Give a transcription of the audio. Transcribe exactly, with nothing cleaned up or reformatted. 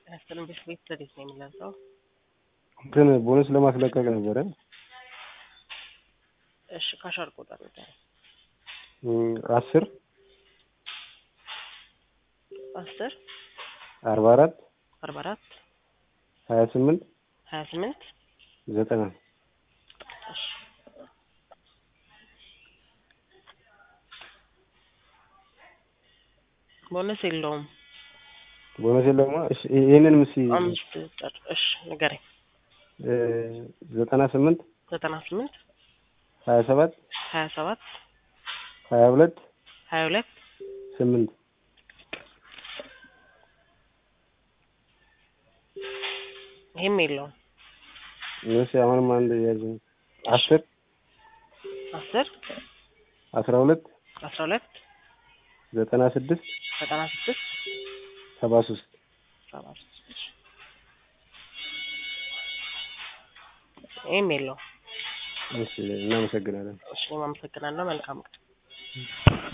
አስተን በስቤት ለዲስ ነው የሚላለው ግን ቦነስ ለማስለቀቅ ነበር። እሺ ካሻር ቁጥር ነው አስር አስር አርባ አራት አርባ አራት ሀያ ስምንት ሀያ ስምንት ዘጠና እሺ ቦነስ የለውም ቦነስ የለውም። እሺ ይሄንንም እስኪ አምስት ቁጥር እሺ ንገረኝ። ዘጠና ስምንት ዘጠና ስምንት ሀያ ሰባት ሀያ ሰባት ሀያ ሁለት ሀያ ሁለት ስምንት ይሄም የለውም። እሺ አሁንም አንድ ያዘኝ አስር አስር አስራ ሁለት አስራ ሁለት ዘጠና ስድስት ዘጠና ስድስት ሰባ ሶስት ሰባ ሶስት ይሄም የለውም። እሺ እናመሰግናለን። እሺ እናመሰግናለን። መልካም